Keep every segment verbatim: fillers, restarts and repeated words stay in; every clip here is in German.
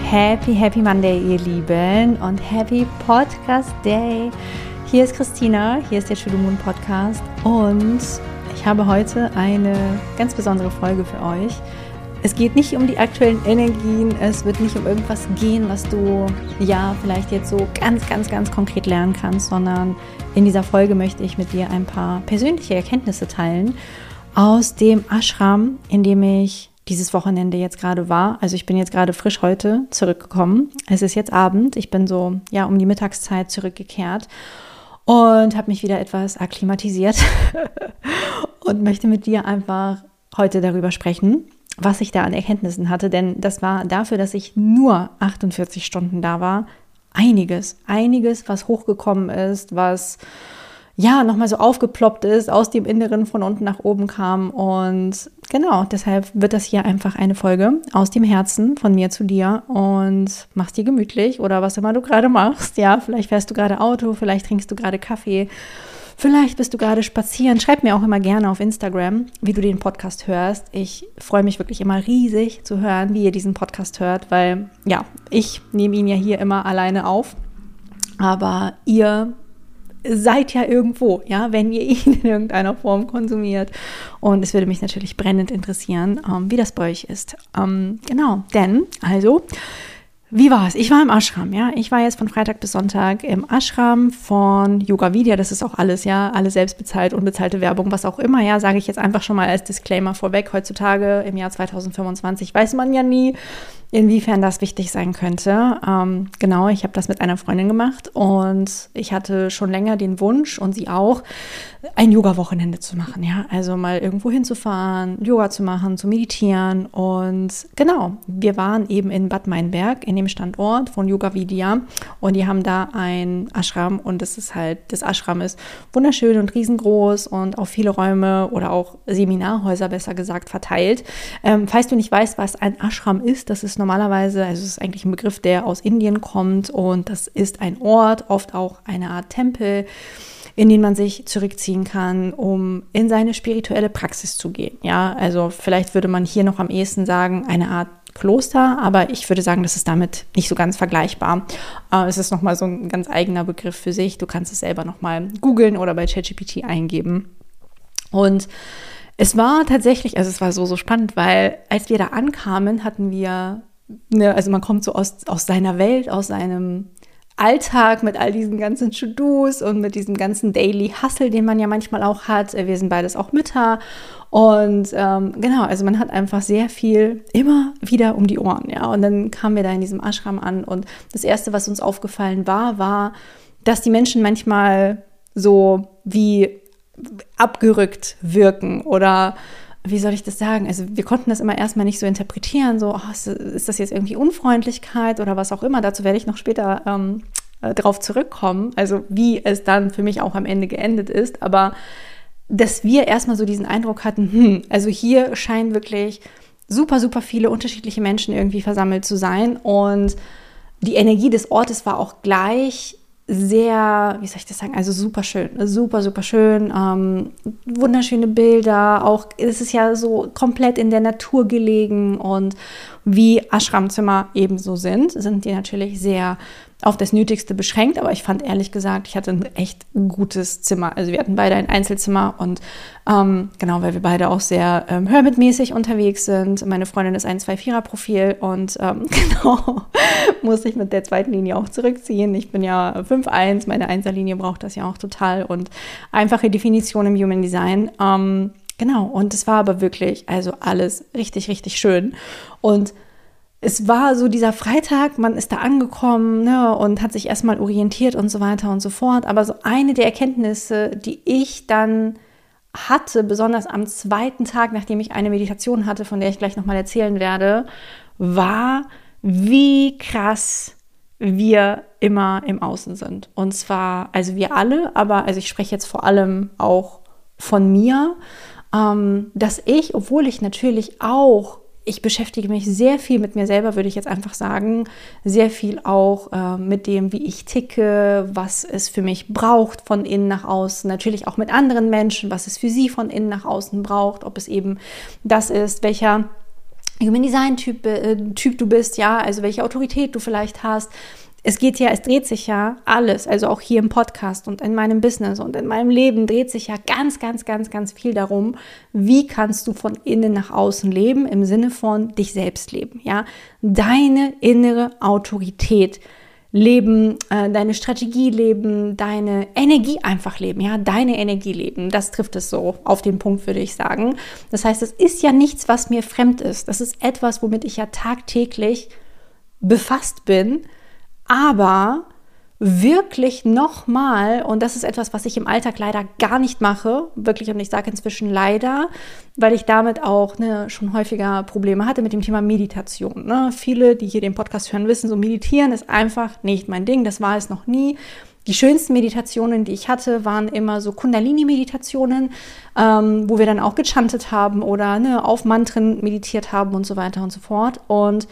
Happy, happy Monday, ihr Lieben, und Happy Podcast Day. Hier ist Christina, hier ist der To The Moon Podcast und ich habe heute eine ganz besondere Folge für euch. Es geht nicht um die aktuellen Energien, es wird nicht um irgendwas gehen, was du ja vielleicht jetzt so ganz, ganz, ganz konkret lernen kannst, sondern in dieser Folge möchte ich mit dir ein paar persönliche Erkenntnisse teilen aus dem Ashram, in dem ich dieses Wochenende jetzt gerade war. Also ich bin jetzt gerade frisch heute zurückgekommen. Es ist jetzt Abend. Ich bin so ja um die Mittagszeit zurückgekehrt und habe mich wieder etwas akklimatisiert und möchte mit dir einfach heute darüber sprechen, was ich da an Erkenntnissen hatte. Denn das war dafür, dass ich nur achtundvierzig Stunden da war, einiges, einiges, was hochgekommen ist, was ja nochmal so aufgeploppt ist, aus dem Inneren von unten nach oben kam. Und genau, deshalb wird das hier einfach eine Folge aus dem Herzen von mir zu dir und mach's dir gemütlich oder was immer du gerade machst. Ja, vielleicht fährst du gerade Auto, vielleicht trinkst du gerade Kaffee, vielleicht bist du gerade spazieren. Schreib mir auch immer gerne auf Instagram, wie du den Podcast hörst. Ich freue mich wirklich immer riesig zu hören, wie ihr diesen Podcast hört, weil ja, ich nehme ihn ja hier immer alleine auf, aber ihr seid ja irgendwo, ja, wenn ihr ihn in irgendeiner Form konsumiert. Und es würde mich natürlich brennend interessieren, ähm, wie das bei euch ist. Ähm, genau, denn, also, wie war es? Ich war im Ashram, ja. Ich war jetzt von Freitag bis Sonntag im Ashram von Yoga Vidya. Das ist auch alles, ja, alle selbstbezahlt, unbezahlte Werbung, was auch immer, ja, sage ich jetzt einfach schon mal als Disclaimer vorweg. Heutzutage im Jahr zweitausendfünfundzwanzig weiß man ja nie, inwiefern das wichtig sein könnte. Ähm, genau, ich habe das mit einer Freundin gemacht und ich hatte schon länger den Wunsch und sie auch, ein Yoga-Wochenende zu machen, ja, also mal irgendwo hinzufahren, Yoga zu machen, zu meditieren und genau, wir waren eben in Bad Meinberg, in dem Standort von Yoga Vidya und die haben da ein Ashram und das ist halt, das Ashram ist wunderschön und riesengroß und auf viele Räume oder auch Seminarhäuser, besser gesagt, verteilt. Ähm, falls du nicht weißt, was ein Ashram ist, das ist normalerweise, also es ist eigentlich ein Begriff, der aus Indien kommt und das ist ein Ort, oft auch eine Art Tempel, in den man sich zurückziehen kann, um in seine spirituelle Praxis zu gehen. Ja, also vielleicht würde man hier noch am ehesten sagen, eine Art Kloster, aber ich würde sagen, das ist damit nicht so ganz vergleichbar. Äh, es ist nochmal so ein ganz eigener Begriff für sich. Du kannst es selber nochmal googeln oder bei ChatGPT eingeben. Und es war tatsächlich, also es war so, so spannend, weil als wir da ankamen, hatten wir, ne, also man kommt so aus, aus seiner Welt, aus seinem Alltag mit all diesen ganzen To-Dos und mit diesem ganzen Daily Hustle, den man ja manchmal auch hat. Wir sind beides auch Mütter und ähm, genau, also man hat einfach sehr viel immer wieder um die Ohren, ja. Und dann kamen wir da in diesem Ashram an und das Erste, was uns aufgefallen war, war, dass die Menschen manchmal so wie abgerückt wirken oder wie soll ich das sagen? Also wir konnten das immer erstmal nicht so interpretieren, so oh, ist das jetzt irgendwie Unfreundlichkeit oder was auch immer. Dazu werde ich noch später ähm, drauf zurückkommen, also wie es dann für mich auch am Ende geendet ist. Aber dass wir erstmal so diesen Eindruck hatten, hm, also hier scheinen wirklich super, super viele unterschiedliche Menschen irgendwie versammelt zu sein und die Energie des Ortes war auch gleich sehr, wie soll ich das sagen, also super schön, super, super schön, ähm, wunderschöne Bilder, auch es ist ja so komplett in der Natur gelegen und wie Ashramzimmer ebenso sind, sind die natürlich sehr auf das Nötigste beschränkt, aber ich fand ehrlich gesagt, ich hatte ein echt gutes Zimmer. Also wir hatten beide ein Einzelzimmer und ähm, genau, weil wir beide auch sehr ähm, Hermit-mäßig unterwegs sind. Meine Freundin ist ein zwei Vierer Profil und ähm, genau, muss ich mit der zweiten Linie auch zurückziehen. Ich bin ja fünf eins, meine Einserlinie braucht das ja auch total und einfache Definition im Human Design. Ähm, genau, und es war aber wirklich, also alles richtig, richtig schön und es war so dieser Freitag, man ist da angekommen, ne, und hat sich erstmal orientiert und so weiter und so fort. Aber so eine der Erkenntnisse, die ich dann hatte, besonders am zweiten Tag, nachdem ich eine Meditation hatte, von der ich gleich nochmal erzählen werde, war, wie krass wir immer im Außen sind. Und zwar, also wir alle, aber also ich spreche jetzt vor allem auch von mir, ähm, dass ich, obwohl ich natürlich auch Ich beschäftige mich sehr viel mit mir selber, würde ich jetzt einfach sagen, sehr viel auch äh, mit dem, wie ich ticke, was es für mich braucht von innen nach außen, natürlich auch mit anderen Menschen, was es für sie von innen nach außen braucht, ob es eben das ist, welcher Human Design Typ, äh, Typ du bist, ja, also welche Autorität du vielleicht hast. Es geht ja, es dreht sich ja alles, also auch hier im Podcast und in meinem Business und in meinem Leben dreht sich ja ganz, ganz, ganz, ganz viel darum, wie kannst du von innen nach außen leben, im Sinne von dich selbst leben, ja, deine innere Autorität leben, äh, deine Strategie leben, deine Energie einfach leben, ja, deine Energie leben, das trifft es so auf den Punkt, würde ich sagen. Das heißt, es ist ja nichts, was mir fremd ist, das ist etwas, womit ich ja tagtäglich befasst bin, aber wirklich nochmal, und das ist etwas, was ich im Alltag leider gar nicht mache, wirklich, und ich sage inzwischen leider, weil ich damit auch ne, schon häufiger Probleme hatte mit dem Thema Meditation. Ne? Viele, die hier den Podcast hören, wissen, so meditieren ist einfach nicht mein Ding, das war es noch nie. Die schönsten Meditationen, die ich hatte, waren immer so Kundalini-Meditationen, ähm, wo wir dann auch gechantet haben oder ne, auf Mantren meditiert haben und so weiter und so fort. Und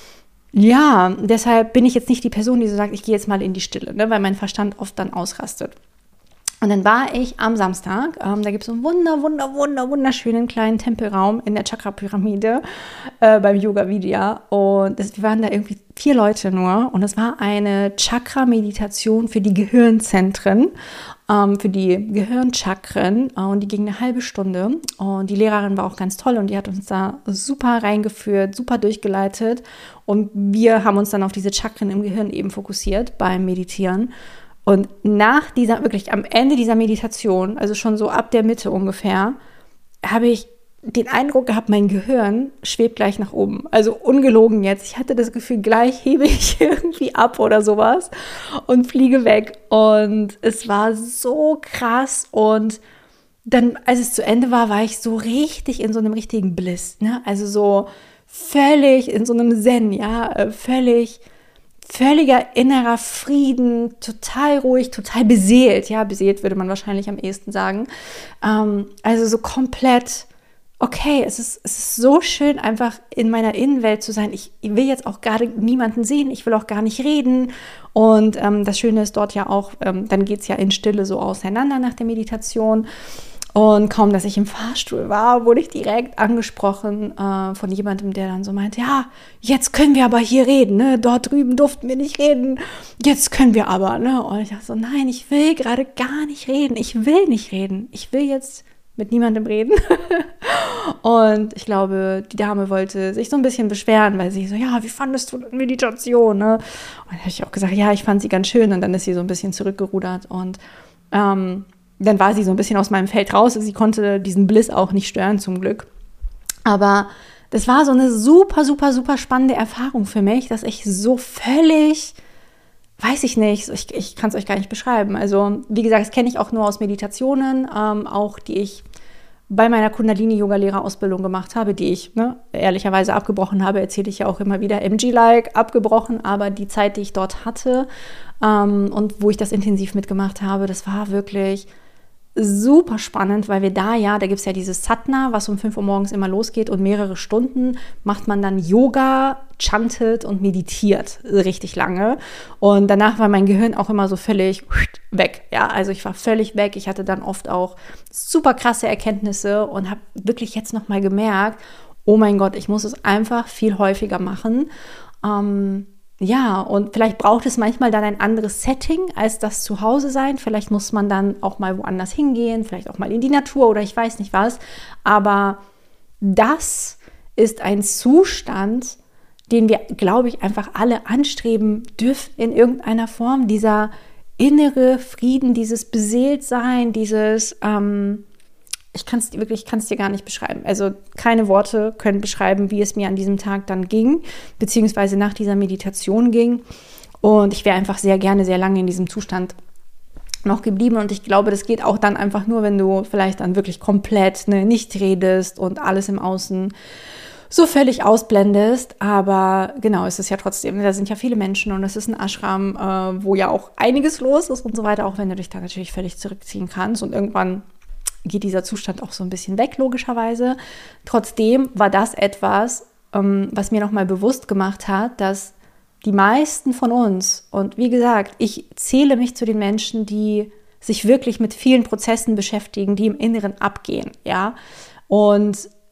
ja, deshalb bin ich jetzt nicht die Person, die so sagt, ich gehe jetzt mal in die Stille, ne, weil mein Verstand oft dann ausrastet. Und dann war ich am Samstag, ähm, da gibt es so einen wunder, wunder, wunder, wunderschönen kleinen Tempelraum in der Chakra-Pyramide äh, beim Yoga Vidya. Und das, wir waren da irgendwie vier Leute nur. Und es war eine Chakra-Meditation für die Gehirnzentren, ähm, für die Gehirnchakren. Und die ging eine halbe Stunde. Und die Lehrerin war auch ganz toll und die hat uns da super reingeführt, super durchgeleitet. Und wir haben uns dann auf diese Chakren im Gehirn eben fokussiert beim Meditieren. Und nach dieser, wirklich am Ende dieser Meditation, also schon so ab der Mitte ungefähr, habe ich den Eindruck gehabt, mein Gehirn schwebt gleich nach oben. Also ungelogen jetzt. Ich hatte das Gefühl, gleich hebe ich irgendwie ab oder sowas und fliege weg. Und es war so krass. Und dann, als es zu Ende war, war ich so richtig in so einem richtigen Bliss. Ne? Also so völlig in so einem Zen, ja, völlig... Völliger innerer Frieden, total ruhig, total beseelt. Ja, beseelt würde man wahrscheinlich am ehesten sagen. Ähm, also so komplett, okay, es ist, es ist so schön, einfach in meiner Innenwelt zu sein. Ich will jetzt auch gerade niemanden sehen, ich will auch gar nicht reden. Und ähm, das Schöne ist dort ja auch, ähm, dann geht es ja in Stille so auseinander nach der Meditation. Und kaum, dass ich im Fahrstuhl war, wurde ich direkt angesprochen äh, von jemandem, der dann so meinte, ja, jetzt können wir aber hier reden, ne? Dort drüben durften wir nicht reden, jetzt können wir aber. Ne? Und ich dachte so, nein, ich will gerade gar nicht reden, ich will nicht reden, ich will jetzt mit niemandem reden. Und ich glaube, die Dame wollte sich so ein bisschen beschweren, weil sie so, ja, wie fandest du Meditation? Ne? Und dann habe ich auch gesagt, ja, ich fand sie ganz schön. Und dann ist sie so ein bisschen zurückgerudert und ähm, dann war sie so ein bisschen aus meinem Feld raus. Sie konnte diesen Bliss auch nicht stören, zum Glück. Aber das war so eine super, super, super spannende Erfahrung für mich, dass ich so völlig, weiß ich nicht, ich, ich kann es euch gar nicht beschreiben. Also wie gesagt, das kenne ich auch nur aus Meditationen, ähm, auch die ich bei meiner Kundalini-Yoga-Lehrerausbildung gemacht habe, die ich ne, ehrlicherweise abgebrochen habe, erzähle ich ja auch immer wieder, M G-like, abgebrochen, aber die Zeit, die ich dort hatte ähm, und wo ich das intensiv mitgemacht habe, das war wirklich super spannend, weil wir da ja, da gibt es ja dieses Sadhana, was um fünf Uhr morgens immer losgeht und mehrere Stunden macht man dann Yoga, chantet und meditiert richtig lange. Und danach war mein Gehirn auch immer so völlig weg. Ja, also ich war völlig weg. Ich hatte dann oft auch super krasse Erkenntnisse und habe wirklich jetzt nochmal gemerkt, oh mein Gott, ich muss es einfach viel häufiger machen. Ähm, Ja, und vielleicht braucht es manchmal dann ein anderes Setting als das Zuhause sein. Vielleicht muss man dann auch mal woanders hingehen, vielleicht auch mal in die Natur oder ich weiß nicht was. Aber das ist ein Zustand, den wir, glaube ich, einfach alle anstreben dürfen in irgendeiner Form. Dieser innere Frieden, dieses Beseeltsein, dieses... Ähm, Ich kann es wirklich, ich kann es dir gar nicht beschreiben. Also keine Worte können beschreiben, wie es mir an diesem Tag dann ging, beziehungsweise nach dieser Meditation ging. Und ich wäre einfach sehr gerne, sehr lange in diesem Zustand noch geblieben. Und ich glaube, das geht auch dann einfach nur, wenn du vielleicht dann wirklich komplett ne, nicht redest und alles im Außen so völlig ausblendest. Aber genau, es ist ja trotzdem, da sind ja viele Menschen und es ist ein Ashram, äh, wo ja auch einiges los ist und so weiter, auch wenn du dich da natürlich völlig zurückziehen kannst. Und irgendwann geht dieser Zustand auch so ein bisschen weg, logischerweise. Trotzdem war das etwas, ähm, was mir nochmal bewusst gemacht hat, dass die meisten von uns, und wie gesagt, ich zähle mich zu den Menschen, die sich wirklich mit vielen Prozessen beschäftigen, die im Inneren abgehen, ja. Und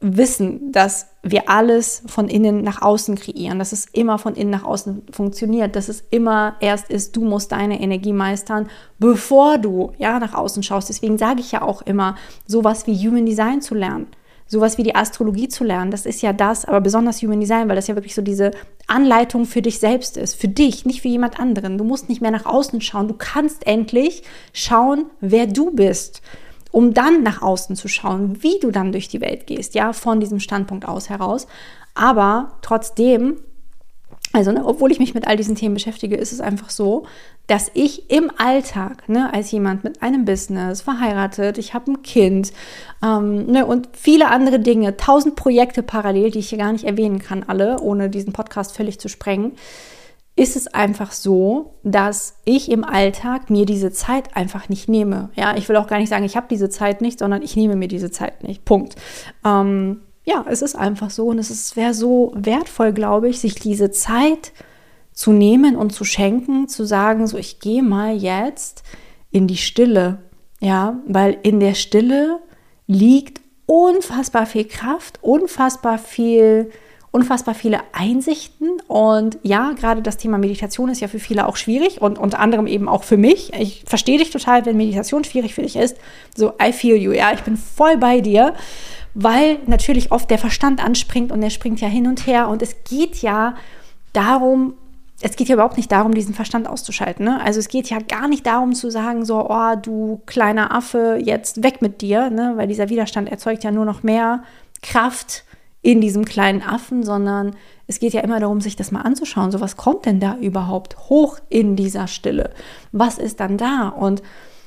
wissen, dass wir alles von innen nach außen kreieren, dass es immer von innen nach außen funktioniert, dass es immer erst ist, du musst deine Energie meistern, bevor du ja nach außen schaust. Deswegen sage ich ja auch immer, sowas wie Human Design zu lernen, sowas wie die Astrologie zu lernen, das ist ja das, aber besonders Human Design, weil das ja wirklich so diese Anleitung für dich selbst ist, für dich, nicht für jemand anderen. Du musst nicht mehr nach außen schauen, du kannst endlich schauen, wer du bist, um dann nach außen zu schauen, wie du dann durch die Welt gehst, ja, von diesem Standpunkt aus heraus. Aber trotzdem, also ne, obwohl ich mich mit all diesen Themen beschäftige, ist es einfach so, dass ich im Alltag, ne, als jemand mit einem Business, verheiratet, ich habe ein Kind ähm, ne, und viele andere Dinge, tausend Projekte parallel, die ich hier gar nicht erwähnen kann, alle, ohne diesen Podcast völlig zu sprengen, ist es einfach so, dass ich im Alltag mir diese Zeit einfach nicht nehme. Ja, ich will auch gar nicht sagen, ich habe diese Zeit nicht, sondern ich nehme mir diese Zeit nicht. Punkt. Ähm, ja, es ist einfach so und es wäre so wertvoll, glaube ich, sich diese Zeit zu nehmen und zu schenken, zu sagen, so ich gehe mal jetzt in die Stille. Ja, weil in der Stille liegt unfassbar viel Kraft, unfassbar viel unfassbar viele Einsichten und ja, gerade das Thema Meditation ist ja für viele auch schwierig und unter anderem eben auch für mich. Ich verstehe dich total, wenn Meditation schwierig für dich ist. So, I feel you, ja, ich bin voll bei dir, weil natürlich oft der Verstand anspringt und der springt ja hin und her und es geht ja darum, es geht ja überhaupt nicht darum, diesen Verstand auszuschalten. Ne? Also es geht ja gar nicht darum zu sagen, so, oh, du kleiner Affe, jetzt weg mit dir, ne? Weil dieser Widerstand erzeugt ja nur noch mehr Kraft in diesem kleinen Affen, sondern es geht ja immer darum, sich das mal anzuschauen. So, was kommt denn da überhaupt hoch in dieser Stille? Was ist dann da? Und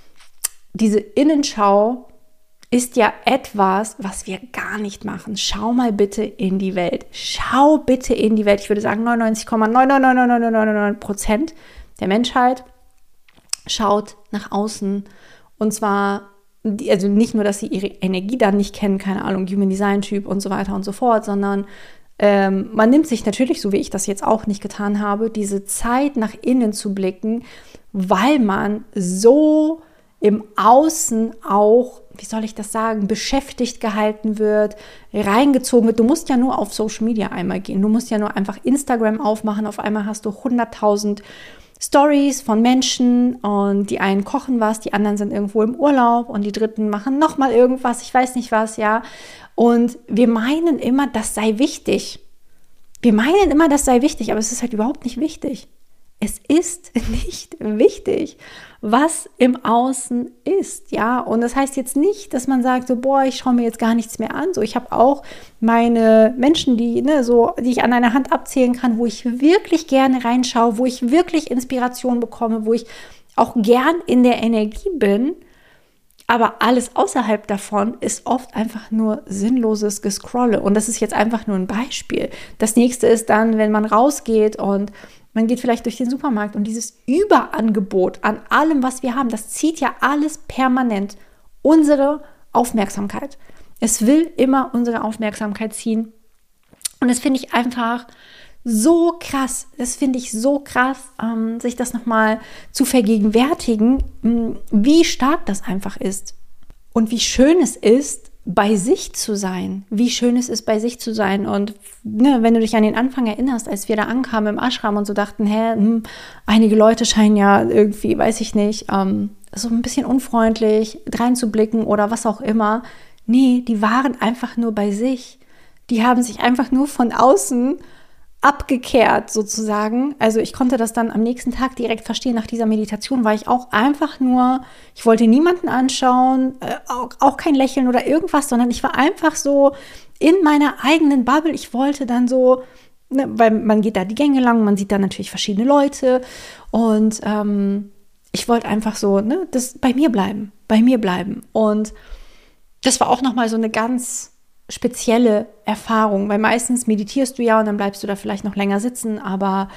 diese Innenschau ist ja etwas, was wir gar nicht machen. Schau mal bitte in die Welt. Schau bitte in die Welt. Ich würde sagen, neunundneunzig Komma neun neun neun neun neun neun neun Prozent der Menschheit schaut nach außen. Und zwar also nicht nur, dass sie ihre Energie dann nicht kennen, keine Ahnung, Human Design Typ und so weiter und so fort, sondern ähm, man nimmt sich natürlich, so wie ich das jetzt auch nicht getan habe, diese Zeit nach innen zu blicken, weil man so im Außen auch, wie soll ich das sagen, beschäftigt gehalten wird, reingezogen wird. Du musst ja nur auf Social Media einmal gehen, du musst ja nur einfach Instagram aufmachen, auf einmal hast du hunderttausend Stories von Menschen und die einen kochen was, die anderen sind irgendwo im Urlaub und die dritten machen nochmal irgendwas, ich weiß nicht was, ja. Und wir meinen immer, das sei wichtig. Wir meinen immer, das sei wichtig, aber es ist halt überhaupt nicht wichtig. Es ist nicht wichtig, was im Außen ist, ja. Und das heißt jetzt nicht, dass man sagt, so, boah, ich schaue mir jetzt gar nichts mehr an. So, ich habe auch meine Menschen, die, ne, so, die ich an einer Hand abzählen kann, wo ich wirklich gerne reinschaue, wo ich wirklich Inspiration bekomme, wo ich auch gern in der Energie bin. Aber alles außerhalb davon ist oft einfach nur sinnloses Gescrolle. Und das ist jetzt einfach nur ein Beispiel. Das nächste ist dann, wenn man rausgeht und man geht vielleicht durch den Supermarkt und dieses Überangebot an allem, was wir haben, das zieht ja alles permanent unsere Aufmerksamkeit. Es will immer unsere Aufmerksamkeit ziehen. Und das finde ich einfach so krass. Das finde ich so krass, ähm, sich das nochmal zu vergegenwärtigen, mh, wie stark das einfach ist. Und wie schön es ist, bei sich zu sein, wie schön es ist, bei sich zu sein. Und ne, wenn du dich an den Anfang erinnerst, als wir da ankamen im Ashram und so dachten, hä, hm, einige Leute scheinen ja irgendwie, weiß ich nicht, ähm, so ein bisschen unfreundlich reinzublicken oder was auch immer. Nee, die waren einfach nur bei sich. Die haben sich einfach nur von außen abgekehrt sozusagen. Also ich konnte das dann am nächsten Tag direkt verstehen. Nach dieser Meditation war ich auch einfach nur, ich wollte niemanden anschauen, äh, auch, auch kein Lächeln oder irgendwas, sondern ich war einfach so in meiner eigenen Bubble. Ich wollte dann so, ne, weil man geht da die Gänge lang, man sieht da natürlich verschiedene Leute und ähm, ich wollte einfach so, ne, das bei mir bleiben, bei mir bleiben. Und das war auch nochmal so eine ganz spezielle Erfahrung, weil meistens meditierst du ja und dann bleibst du da vielleicht noch länger sitzen, aber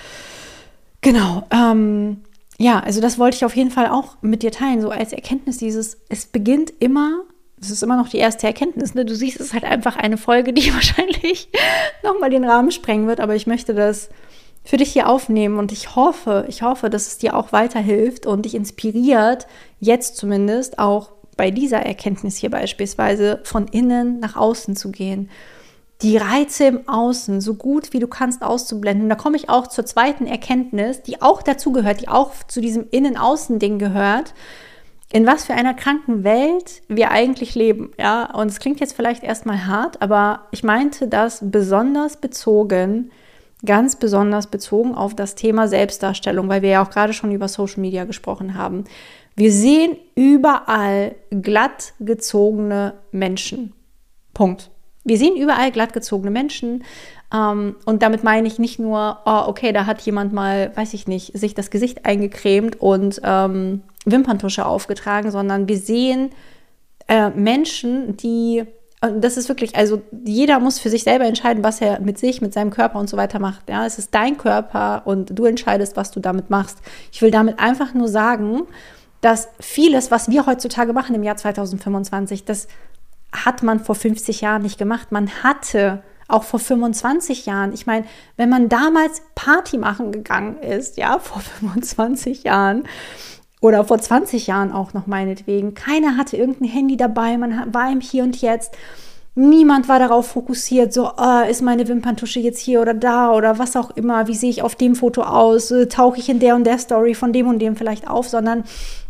genau, ähm, ja, also das wollte ich auf jeden Fall auch mit dir teilen, so als Erkenntnis dieses, es beginnt immer, das ist immer noch die erste Erkenntnis, ne? Du siehst, es ist halt einfach eine Folge, die wahrscheinlich nochmal den Rahmen sprengen wird, aber ich möchte das für dich hier aufnehmen und ich hoffe, ich hoffe, dass es dir auch weiterhilft und dich inspiriert, jetzt zumindest auch bei dieser Erkenntnis hier beispielsweise von innen nach außen zu gehen, die Reize im Außen so gut wie du kannst auszublenden. Und da komme ich auch zur zweiten Erkenntnis, die auch dazu gehört, die auch zu diesem Innen-Außen-Ding gehört, in was für einer kranken Welt wir eigentlich leben. Ja? Und es klingt jetzt vielleicht erstmal hart, aber ich meinte das besonders bezogen, ganz besonders bezogen auf das Thema Selbstdarstellung, weil wir ja auch gerade schon über Social Media gesprochen haben. Wir sehen überall glatt gezogene Menschen. Punkt. Wir sehen überall glatt gezogene Menschen ähm, und damit meine ich nicht nur, oh, okay, da hat jemand mal, weiß ich nicht, sich das Gesicht eingecremt und ähm, Wimperntusche aufgetragen, sondern wir sehen äh, Menschen, die, und das ist wirklich, also jeder muss für sich selber entscheiden, was er mit sich, mit seinem Körper und so weiter macht. Ja, es ist dein Körper und du entscheidest, was du damit machst. Ich will damit einfach nur sagen, dass vieles, was wir heutzutage machen im Jahr zwanzig fünfundzwanzig, das hat man vor fünfzig Jahren nicht gemacht. Man hatte auch vor fünfundzwanzig Jahren, ich meine, wenn man damals Party machen gegangen ist, ja, vor fünfundzwanzig Jahren oder vor zwanzig Jahren auch noch meinetwegen, keiner hatte irgendein Handy dabei, man war im Hier und Jetzt. Niemand war darauf fokussiert, so, oh, ist meine Wimperntusche jetzt hier oder da oder was auch immer, wie sehe ich auf dem Foto aus, tauche ich in der und der Story von dem und dem vielleicht auf, sondern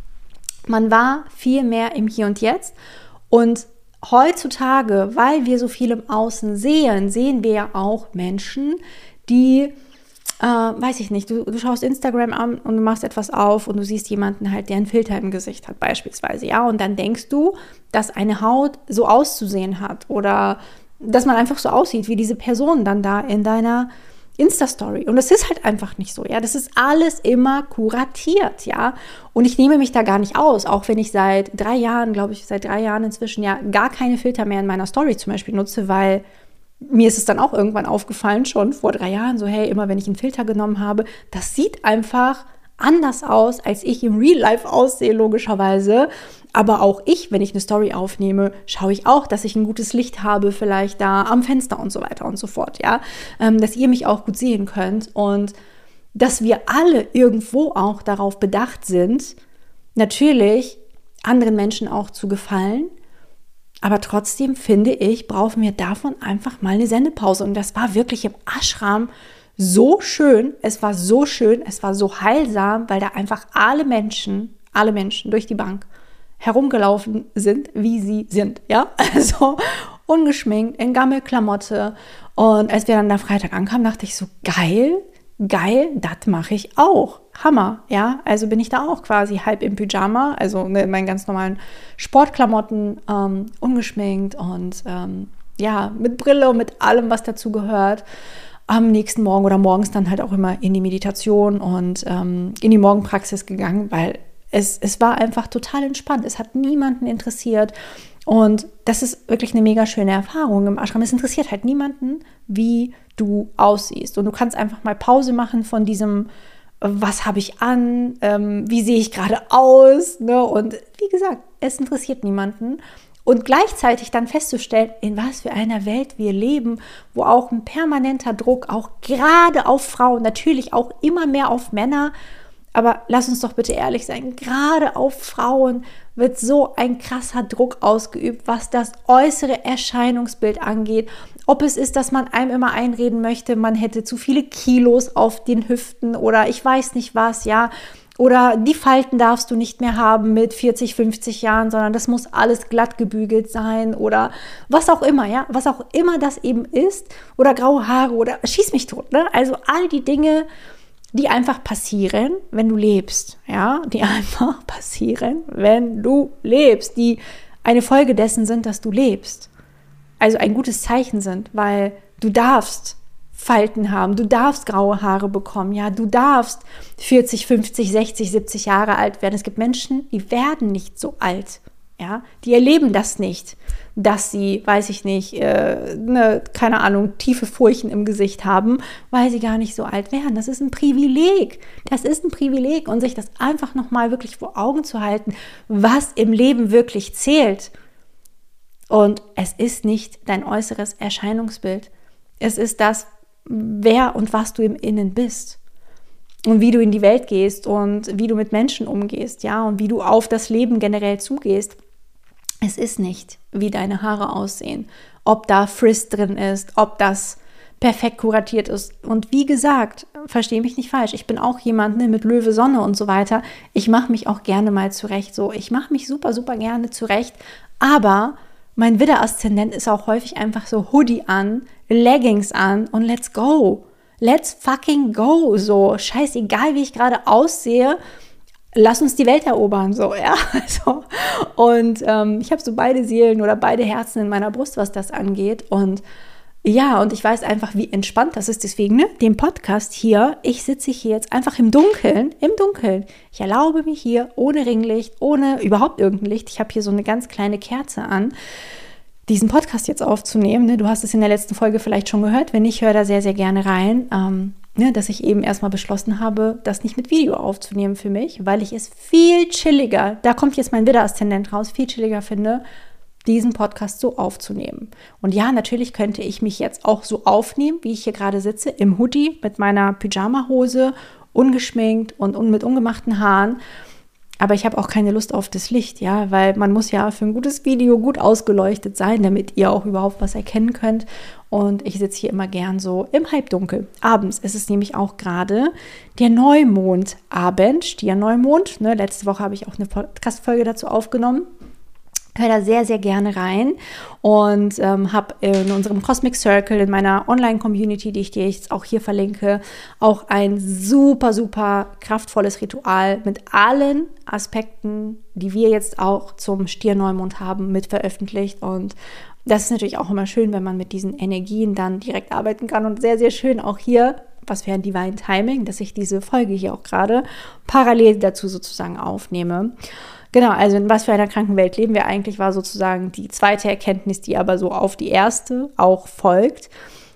man war viel mehr im Hier und Jetzt. Und heutzutage, weil wir so viel im Außen sehen, sehen wir ja auch Menschen, die, äh, weiß ich nicht, du, du schaust Instagram an und du machst etwas auf und du siehst jemanden halt, der einen Filter im Gesicht hat beispielsweise, ja, und dann denkst du, dass eine Haut so auszusehen hat oder dass man einfach so aussieht wie diese Person dann da in deiner Insta-Story. Und das ist halt einfach nicht so, ja. Das ist alles immer kuratiert, ja. Und ich nehme mich da gar nicht aus, auch wenn ich seit drei Jahren, glaube ich, seit drei Jahren inzwischen ja gar keine Filter mehr in meiner Story zum Beispiel nutze, weil mir ist es dann auch irgendwann aufgefallen, schon vor drei Jahren, so hey, immer wenn ich einen Filter genommen habe, das sieht einfach anders aus, als ich im Real Life aussehe, logischerweise. Aber auch ich, wenn ich eine Story aufnehme, schaue ich auch, dass ich ein gutes Licht habe, vielleicht da am Fenster und so weiter und so fort, ja. Ähm, dass ihr mich auch gut sehen könnt und dass wir alle irgendwo auch darauf bedacht sind, natürlich anderen Menschen auch zu gefallen. Aber trotzdem, finde ich, brauchen wir davon einfach mal eine Sendepause. Und das war wirklich im Ashram so schön, es war so schön, es war so heilsam, weil da einfach alle Menschen, alle Menschen durch die Bank herumgelaufen sind, wie sie sind, ja, also ungeschminkt, in Gammelklamotte. Und als wir dann da Freitag ankamen, dachte ich so, geil, geil, das mache ich auch, Hammer, ja, also bin ich da auch quasi halb im Pyjama, also in meinen ganz normalen Sportklamotten, ähm, ungeschminkt und ähm, ja, mit Brille und mit allem, was dazu gehört. Am nächsten Morgen oder morgens dann halt auch immer in die Meditation und ähm, in die Morgenpraxis gegangen, weil es, es war einfach total entspannt. Es hat niemanden interessiert und das ist wirklich eine mega schöne Erfahrung im Ashram. Es interessiert halt niemanden, wie du aussiehst und du kannst einfach mal Pause machen von diesem, was habe ich an, ähm, wie sehe ich gerade aus, ne? Und wie gesagt, es interessiert niemanden. Und gleichzeitig dann festzustellen, in was für einer Welt wir leben, wo auch ein permanenter Druck, auch gerade auf Frauen, natürlich auch immer mehr auf Männer, aber lass uns doch bitte ehrlich sein, gerade auf Frauen wird so ein krasser Druck ausgeübt, was das äußere Erscheinungsbild angeht. Ob es ist, dass man einem immer einreden möchte, man hätte zu viele Kilos auf den Hüften oder ich weiß nicht was, ja. Oder die Falten darfst du nicht mehr haben mit vierzig, fünfzig Jahren, sondern das muss alles glatt gebügelt sein oder was auch immer, ja, was auch immer das eben ist oder graue Haare oder schieß mich tot, ne? Also all die Dinge, die einfach passieren, wenn du lebst, ja, die einfach passieren, wenn du lebst, die eine Folge dessen sind, dass du lebst. Also ein gutes Zeichen sind, weil du darfst Falten haben, du darfst graue Haare bekommen, ja, du darfst vierzig, fünfzig, sechzig, siebzig Jahre alt werden. Es gibt Menschen, die werden nicht so alt, ja, die erleben das nicht, dass sie, weiß ich nicht, äh, ne, keine Ahnung, tiefe Furchen im Gesicht haben, weil sie gar nicht so alt werden. Das ist ein Privileg, das ist ein Privileg und sich das einfach nochmal wirklich vor Augen zu halten, was im Leben wirklich zählt. Und es ist nicht dein äußeres Erscheinungsbild, es ist das, wer und was du im Innen bist und wie du in die Welt gehst und wie du mit Menschen umgehst, ja, und wie du auf das Leben generell zugehst. Es ist nicht, wie deine Haare aussehen, ob da Frizz drin ist, ob das perfekt kuratiert ist. Und wie gesagt, verstehe mich nicht falsch, ich bin auch jemand, ne, mit Löwe, Sonne und so weiter. Ich mache mich auch gerne mal zurecht. So, ich mache mich super, super gerne zurecht. Aber mein Widder-Aszendent ist auch häufig einfach so Hoodie an, Leggings an und let's go. Let's fucking go. So, scheißegal, wie ich gerade aussehe. Lass uns die Welt erobern, so, ja, also, und ähm, ich habe so beide Seelen oder beide Herzen in meiner Brust, was das angeht, und ja, und ich weiß einfach, wie entspannt das ist, deswegen, ne, den Podcast hier, ich sitze hier jetzt einfach im Dunkeln, im Dunkeln, ich erlaube mir hier, ohne Ringlicht, ohne überhaupt irgendein Licht, ich habe hier so eine ganz kleine Kerze an, diesen Podcast jetzt aufzunehmen, ne, du hast es in der letzten Folge vielleicht schon gehört, wenn nicht, hör da sehr, sehr gerne rein, ähm, Ne, dass ich eben erstmal beschlossen habe, das nicht mit Video aufzunehmen für mich, weil ich es viel chilliger, da kommt jetzt mein Widder-Aszendent raus, viel chilliger finde, diesen Podcast so aufzunehmen. Und ja, natürlich könnte ich mich jetzt auch so aufnehmen, wie ich hier gerade sitze, im Hoodie mit meiner Pyjama-Hose, ungeschminkt und un- mit ungemachten Haaren. Aber ich habe auch keine Lust auf das Licht, ja, weil man muss ja für ein gutes Video gut ausgeleuchtet sein, damit ihr auch überhaupt was erkennen könnt. Und ich sitze hier immer gern so im Halbdunkel. Abends ist es nämlich auch gerade der Neumondabend, Stier-Neumond. Ne, letzte Woche habe ich auch eine Podcast-Folge dazu aufgenommen. Hör da sehr, sehr gerne rein und ähm, habe in unserem Cosmic Circle, in meiner Online-Community, die ich dir jetzt auch hier verlinke, auch ein super, super kraftvolles Ritual mit allen Aspekten, die wir jetzt auch zum Stier-Neumond haben, mit veröffentlicht. Und das ist natürlich auch immer schön, wenn man mit diesen Energien dann direkt arbeiten kann. Und sehr, sehr schön auch hier, was wäre ein Divine Timing, dass ich diese Folge hier auch gerade parallel dazu sozusagen aufnehme. Genau, also in was für einer kranken Welt leben wir eigentlich, war sozusagen die zweite Erkenntnis, die aber so auf die erste auch folgt.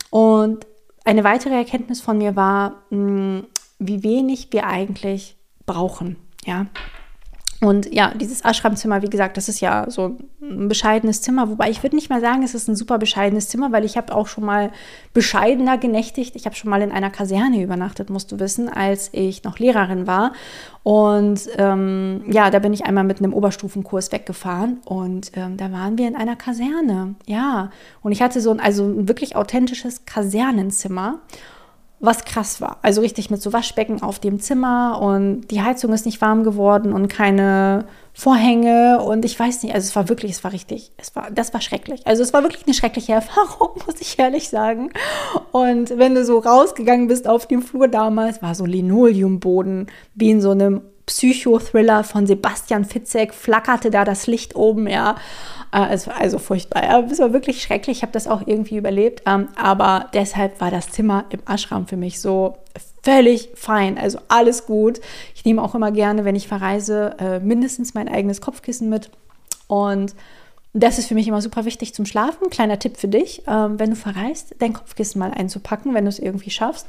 Und eine weitere Erkenntnis von mir war, mh, wie wenig wir eigentlich brauchen, ja. Und ja, dieses Ashram-Zimmer, wie gesagt, das ist ja so ein bescheidenes Zimmer, wobei ich würde nicht mal sagen, es ist ein super bescheidenes Zimmer, weil ich habe auch schon mal bescheidener genächtigt. Ich habe schon mal in einer Kaserne übernachtet, musst du wissen, als ich noch Lehrerin war. Und ähm, ja, da bin ich einmal mit einem Oberstufenkurs weggefahren und ähm, da waren wir in einer Kaserne, ja. Und ich hatte so ein, also ein wirklich authentisches Kasernenzimmer, was krass war. Also richtig mit so Waschbecken auf dem Zimmer und die Heizung ist nicht warm geworden und keine Vorhänge und ich weiß nicht, also es war wirklich, es war richtig, es war, das war schrecklich. Also es war wirklich eine schreckliche Erfahrung, muss ich ehrlich sagen. Und wenn du so rausgegangen bist auf dem Flur damals, war so Linoleumboden, wie in so einem Psychothriller von Sebastian Fitzek, flackerte da das Licht oben, ja. Es war also furchtbar. Ja. Es war wirklich schrecklich. Ich habe das auch irgendwie überlebt. Ähm, aber deshalb war das Zimmer im Ashram für mich so völlig fein. Also alles gut. Ich nehme auch immer gerne, wenn ich verreise, äh, mindestens mein eigenes Kopfkissen mit. Und das ist für mich immer super wichtig zum Schlafen. Kleiner Tipp für dich, ähm, wenn du verreist, dein Kopfkissen mal einzupacken, wenn du es irgendwie schaffst.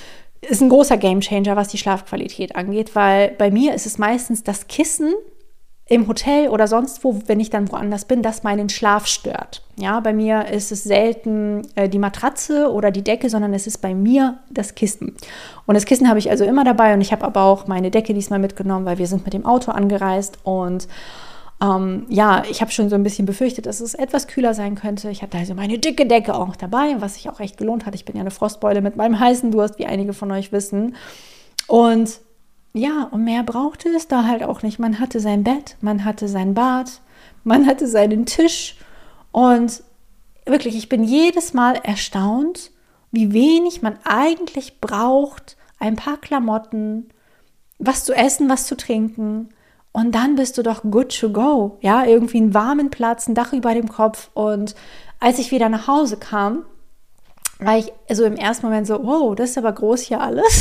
Ist ein großer Gamechanger, was die Schlafqualität angeht, weil bei mir ist es meistens das Kissen im Hotel oder sonst wo, wenn ich dann woanders bin, das meinen Schlaf stört. Ja, bei mir ist es selten äh, die Matratze oder die Decke, sondern es ist bei mir das Kissen. Und das Kissen habe ich also immer dabei und ich habe aber auch meine Decke diesmal mitgenommen, weil wir sind mit dem Auto angereist und ähm, ja, ich habe schon so ein bisschen befürchtet, dass es etwas kühler sein könnte. Ich hatte also meine dicke Decke auch dabei, was sich auch echt gelohnt hat. Ich bin ja eine Frostbeule mit meinem heißen Durst, wie einige von euch wissen. Und ja, und mehr brauchte es da halt auch nicht. Man hatte sein Bett, man hatte sein Bad, man hatte seinen Tisch und wirklich, ich bin jedes Mal erstaunt, wie wenig man eigentlich braucht. Ein paar Klamotten, was zu essen, was zu trinken und dann bist du doch good to go. Ja, irgendwie einen warmen Platz, ein Dach über dem Kopf und als ich wieder nach Hause kam, war ich so im ersten Moment so, wow, das ist aber groß hier alles.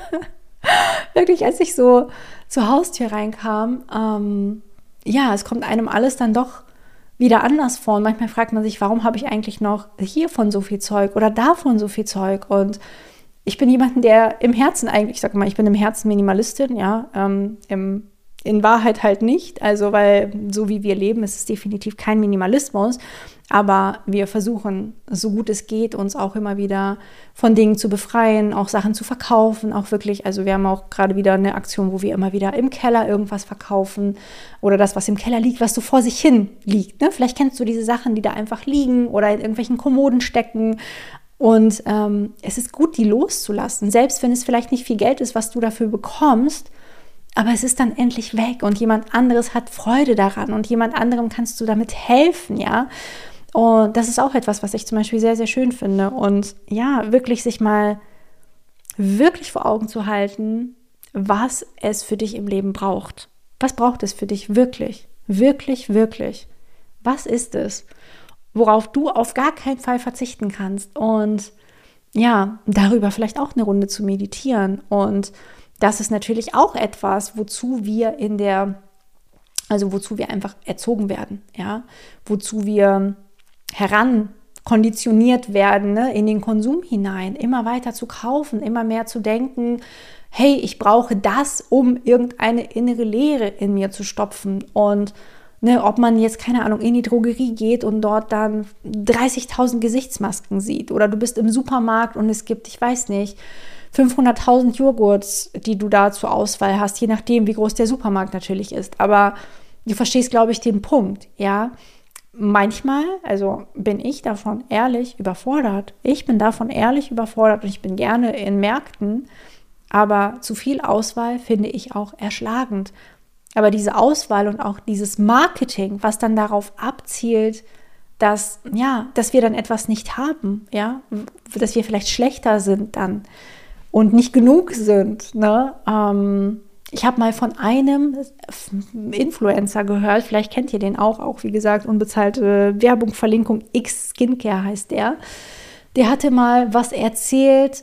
Wirklich, als ich so zur Haustür reinkam, ähm, ja, es kommt einem alles dann doch wieder anders vor. Und manchmal fragt man sich, warum habe ich eigentlich noch hiervon so viel Zeug oder davon so viel Zeug? Und ich bin jemand, der im Herzen eigentlich, ich sag mal, ich bin im Herzen Minimalistin, ja, ähm, im, in Wahrheit halt nicht. Also, weil so wie wir leben, ist es definitiv kein Minimalismus. Aber wir versuchen, so gut es geht, uns auch immer wieder von Dingen zu befreien, auch Sachen zu verkaufen, auch wirklich, also wir haben auch gerade wieder eine Aktion, wo wir immer wieder im Keller irgendwas verkaufen oder das, was im Keller liegt, was so vor sich hin liegt. Ne? Vielleicht kennst du diese Sachen, die da einfach liegen oder in irgendwelchen Kommoden stecken. Und ähm, es ist gut, die loszulassen, selbst wenn es vielleicht nicht viel Geld ist, was du dafür bekommst, aber es ist dann endlich weg und jemand anderes hat Freude daran und jemand anderem kannst du damit helfen, ja. Und das ist auch etwas, was ich zum Beispiel sehr, sehr schön finde. Und ja, wirklich sich mal wirklich vor Augen zu halten, was es für dich im Leben braucht. Was braucht es für dich wirklich? Wirklich, wirklich. Was ist es, worauf du auf gar keinen Fall verzichten kannst? Und ja, darüber vielleicht auch eine Runde zu meditieren. Und das ist natürlich auch etwas, wozu wir in der, also wozu wir einfach erzogen werden, ja, wozu wir herankonditioniert werden, ne, in den Konsum hinein, immer weiter zu kaufen, immer mehr zu denken, hey, ich brauche das, um irgendeine innere Leere in mir zu stopfen. Und ne, ob man jetzt, keine Ahnung, in die Drogerie geht und dort dann dreißigtausend Gesichtsmasken sieht oder du bist im Supermarkt und es gibt, ich weiß nicht, fünfhunderttausend Joghurts, die du da zur Auswahl hast, je nachdem, wie groß der Supermarkt natürlich ist. Aber du verstehst, glaube ich, den Punkt, ja. Manchmal, also bin ich davon ehrlich überfordert. Ich bin davon ehrlich überfordert und ich bin gerne in Märkten, aber zu viel Auswahl finde ich auch erschlagend. Aber diese Auswahl und auch dieses Marketing, was dann darauf abzielt, dass, ja, dass wir dann etwas nicht haben, ja, dass wir vielleicht schlechter sind dann und nicht genug sind, ne? Ähm, Ich habe mal von einem Influencer gehört, vielleicht kennt ihr den auch, auch wie gesagt, unbezahlte Werbung, Verlinkung, X Skincare heißt der. Der hatte mal was erzählt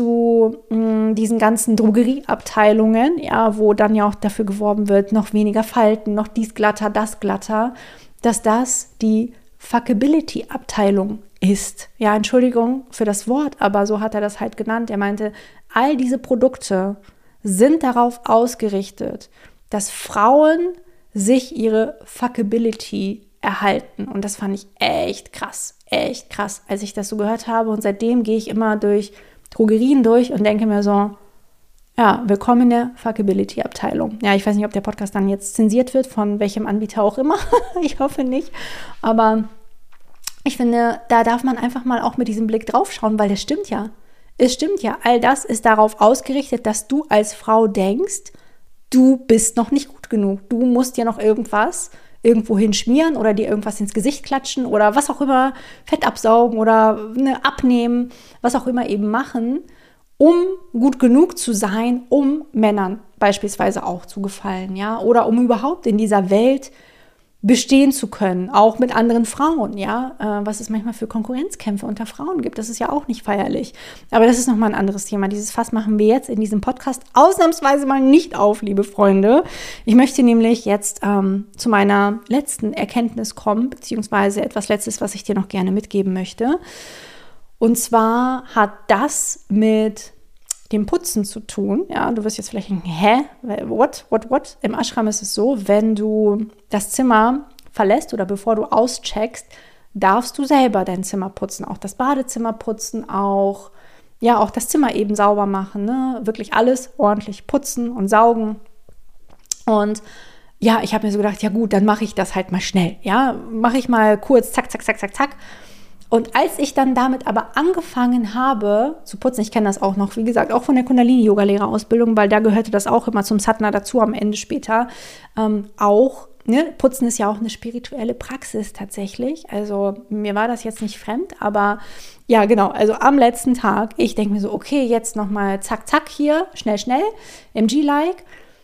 zu mh, diesen ganzen Drogerieabteilungen, ja, wo dann ja auch dafür geworben wird, noch weniger Falten, noch dies glatter, das glatter, dass das die Fuckability-Abteilung ist. Ja, Entschuldigung für das Wort, aber so hat er das halt genannt. Er meinte, all diese Produkte sind darauf ausgerichtet, dass Frauen sich ihre Fuckability erhalten. Und das fand ich echt krass, echt krass, als ich das so gehört habe. Und seitdem gehe ich immer durch Drogerien durch und denke mir so, ja, willkommen in der Fuckability-Abteilung. Ja, ich weiß nicht, ob der Podcast dann jetzt zensiert wird, von welchem Anbieter auch immer. Ich hoffe nicht. Aber ich finde, da darf man einfach mal auch mit diesem Blick drauf schauen, weil das stimmt ja. Es stimmt ja, all das ist darauf ausgerichtet, dass du als Frau denkst, du bist noch nicht gut genug. Du musst dir noch irgendwas irgendwo hinschmieren oder dir irgendwas ins Gesicht klatschen oder was auch immer, Fett absaugen oder ne, abnehmen, was auch immer eben machen, um gut genug zu sein, um Männern beispielsweise auch zu gefallen, ja, oder um überhaupt in dieser Welt bestehen zu können, auch mit anderen Frauen, ja, äh, was es manchmal für Konkurrenzkämpfe unter Frauen gibt, das ist ja auch nicht feierlich, aber das ist nochmal ein anderes Thema, dieses Fass machen wir jetzt in diesem Podcast ausnahmsweise mal nicht auf, liebe Freunde. Ich möchte nämlich jetzt ähm, zu meiner letzten Erkenntnis kommen, beziehungsweise etwas Letztes, was ich dir noch gerne mitgeben möchte, und zwar hat das mit dem Putzen zu tun, ja, du wirst jetzt vielleicht denken, hä, what, what, what? Im Ashram ist es so, wenn du das Zimmer verlässt oder bevor du auscheckst, darfst du selber dein Zimmer putzen, auch das Badezimmer putzen, auch, ja, auch das Zimmer eben sauber machen, ne, wirklich alles ordentlich putzen und saugen. Und ja, ich habe mir so gedacht, ja gut, dann mache ich das halt mal schnell, ja, mache ich mal kurz, zack, zack, zack, zack, zack. Und als ich dann damit aber angefangen habe zu putzen, ich kenne das auch noch, wie gesagt, auch von der Kundalini-Yoga-Lehrerausbildung, weil da gehörte das auch immer zum Sadhana dazu am Ende später, ähm, auch, ne, Putzen ist ja auch eine spirituelle Praxis tatsächlich, also mir war das jetzt nicht fremd, aber ja, genau, also am letzten Tag, ich denke mir so, okay, jetzt nochmal zack, zack hier, schnell, schnell, M G-like.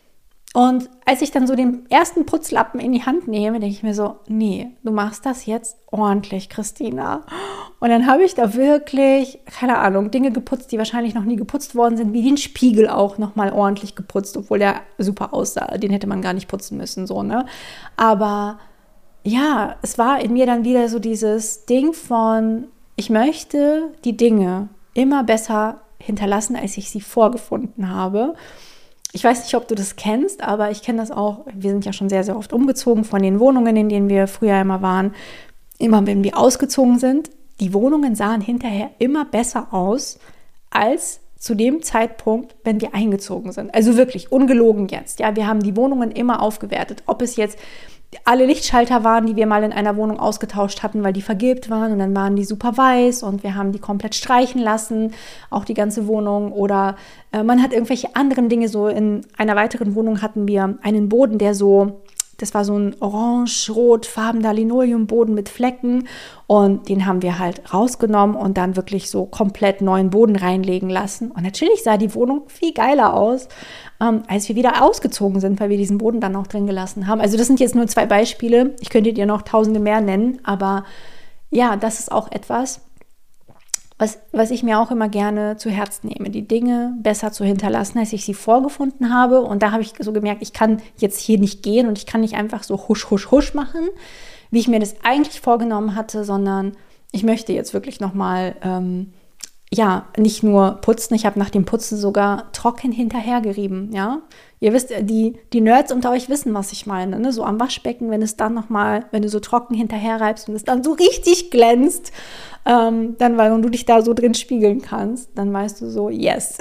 Und als ich dann so den ersten Putzlappen in die Hand nehme, denke ich mir so, nee, du machst das jetzt ordentlich, Christina. Und dann habe ich da wirklich, keine Ahnung, Dinge geputzt, die wahrscheinlich noch nie geputzt worden sind, wie den Spiegel auch nochmal ordentlich geputzt, obwohl der super aussah. Den hätte man gar nicht putzen müssen, so, ne? Aber ja, es war in mir dann wieder so dieses Ding von, ich möchte die Dinge immer besser hinterlassen, als ich sie vorgefunden habe. Ich weiß nicht, ob du das kennst, aber ich kenne das auch. Wir sind ja schon sehr, sehr oft umgezogen von den Wohnungen, in denen wir früher immer waren, immer wenn wir ausgezogen sind, die Wohnungen sahen hinterher immer besser aus als zu dem Zeitpunkt, wenn wir eingezogen sind. Also wirklich, ungelogen jetzt. Ja, wir haben die Wohnungen immer aufgewertet. Ob es jetzt alle Lichtschalter waren, die wir mal in einer Wohnung ausgetauscht hatten, weil die vergilbt waren und dann waren die super weiß und wir haben die komplett streichen lassen, auch die ganze Wohnung. Oder äh, man hat irgendwelche anderen Dinge. So in einer weiteren Wohnung hatten wir einen Boden, der so, das war so ein orange-rot-farbener Linoleumboden mit Flecken und den haben wir halt rausgenommen und dann wirklich so komplett neuen Boden reinlegen lassen. Und natürlich sah die Wohnung viel geiler aus, ähm, als wir wieder ausgezogen sind, weil wir diesen Boden dann auch drin gelassen haben. Also das sind jetzt nur zwei Beispiele. Ich könnte dir noch tausende mehr nennen, aber ja, das ist auch etwas, Was, was ich mir auch immer gerne zu Herzen nehme, die Dinge besser zu hinterlassen, als ich sie vorgefunden habe. Und da habe ich so gemerkt, ich kann jetzt hier nicht gehen und ich kann nicht einfach so husch, husch, husch machen, wie ich mir das eigentlich vorgenommen hatte, sondern ich möchte jetzt wirklich nochmal, ähm, ja, nicht nur putzen. Ich habe nach dem Putzen sogar trocken hinterhergerieben, ja. Ihr wisst, die, die Nerds unter euch wissen, was ich meine, ne? So am Waschbecken, wenn es dann nochmal, wenn du so trocken hinterherreibst und es dann so richtig glänzt, ähm, dann, weil du dich da so drin spiegeln kannst, dann weißt du so, yes,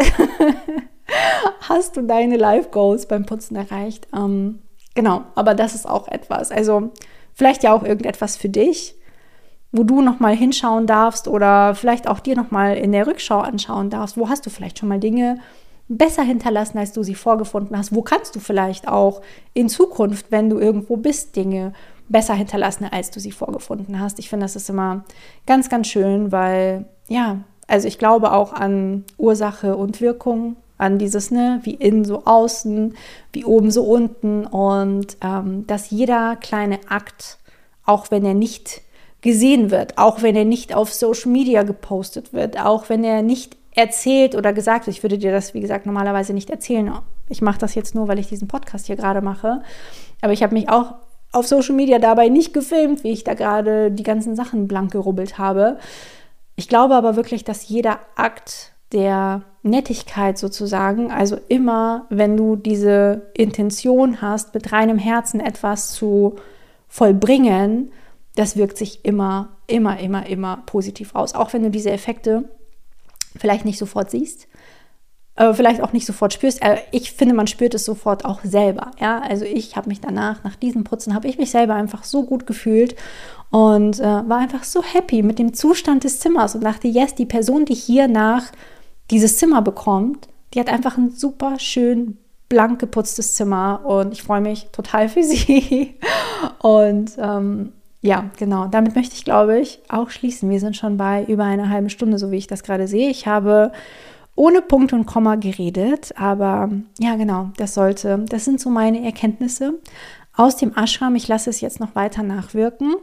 hast du deine Life-Goals beim Putzen erreicht. Ähm, genau, aber das ist auch etwas, also vielleicht ja auch irgendetwas für dich, wo du nochmal hinschauen darfst oder vielleicht auch dir nochmal in der Rückschau anschauen darfst. Wo hast du vielleicht schon mal Dinge besser hinterlassen, als du sie vorgefunden hast? Wo kannst du vielleicht auch in Zukunft, wenn du irgendwo bist, Dinge besser hinterlassen, als du sie vorgefunden hast? Ich finde, das ist immer ganz, ganz schön, weil, ja, also ich glaube auch an Ursache und Wirkung, an dieses, ne, wie innen so außen, wie oben so unten und ähm, dass jeder kleine Akt, auch wenn er nicht gesehen wird, auch wenn er nicht auf Social Media gepostet wird, auch wenn er nicht erzählt oder gesagt wird. Ich würde dir das, wie gesagt, normalerweise nicht erzählen. Ich mache das jetzt nur, weil ich diesen Podcast hier gerade mache. Aber ich habe mich auch auf Social Media dabei nicht gefilmt, wie ich da gerade die ganzen Sachen blank gerubbelt habe. Ich glaube aber wirklich, dass jeder Akt der Nettigkeit sozusagen, also immer, wenn du diese Intention hast, mit reinem Herzen etwas zu vollbringen, das wirkt sich immer, immer, immer, immer positiv aus. Auch wenn du diese Effekte vielleicht nicht sofort siehst, äh, vielleicht auch nicht sofort spürst. Äh, ich finde, man spürt es sofort auch selber. Ja? Also ich habe mich danach, nach diesem Putzen, habe ich mich selber einfach so gut gefühlt und äh, war einfach so happy mit dem Zustand des Zimmers und dachte, yes, die Person, die hier nach dieses Zimmer bekommt, die hat einfach ein super schön blank geputztes Zimmer und ich freue mich total für sie. Und ähm, ja, genau. Damit möchte ich, glaube ich, auch schließen. Wir sind schon bei über einer halben Stunde, so wie ich das gerade sehe. Ich habe ohne Punkt und Komma geredet, aber ja, genau, das sollte, das sind so meine Erkenntnisse aus dem Ashram. Ich lasse es jetzt noch weiter nachwirken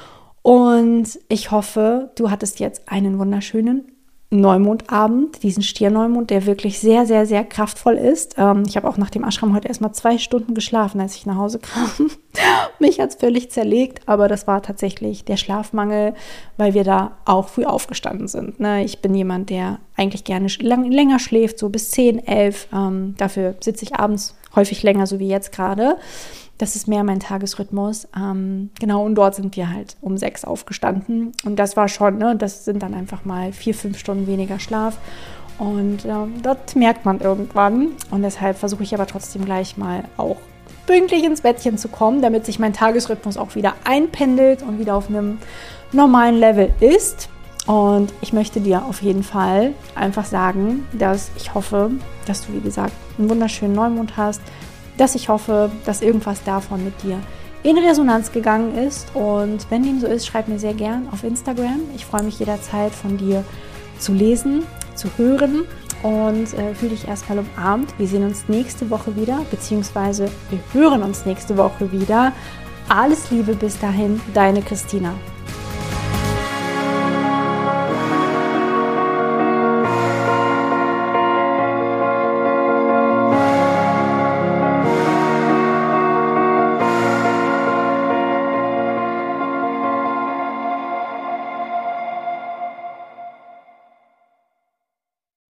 und ich hoffe, du hattest jetzt einen wunderschönen Neumondabend, diesen Stierneumond, der wirklich sehr, sehr, sehr kraftvoll ist. Ähm, ich habe auch nach dem Ashram heute erstmal zwei Stunden geschlafen, als ich nach Hause kam. Mich hat es völlig zerlegt, aber das war tatsächlich der Schlafmangel, weil wir da auch früh aufgestanden sind. Ne? Ich bin jemand, der eigentlich gerne lang, länger schläft, so bis zehn, elf. Ähm, dafür sitze ich abends häufig länger, so wie jetzt gerade. Das ist mehr mein Tagesrhythmus. Ähm, genau, und dort sind wir halt um sechs aufgestanden. Und das war schon, ne, das sind dann einfach mal vier, fünf Stunden weniger Schlaf. Und ähm, das merkt man irgendwann. Und deshalb versuche ich aber trotzdem gleich mal auch pünktlich ins Bettchen zu kommen, damit sich mein Tagesrhythmus auch wieder einpendelt und wieder auf einem normalen Level ist. Und ich möchte dir auf jeden Fall einfach sagen, dass ich hoffe, dass du, wie gesagt, einen wunderschönen Neumond hast, dass ich hoffe, dass irgendwas davon mit dir in Resonanz gegangen ist. Und wenn dem so ist, schreib mir sehr gern auf Instagram. Ich freue mich jederzeit, von dir zu lesen, zu hören und äh, fühle dich erstmal umarmt. Wir sehen uns nächste Woche wieder, beziehungsweise wir hören uns nächste Woche wieder. Alles Liebe bis dahin, deine Christina.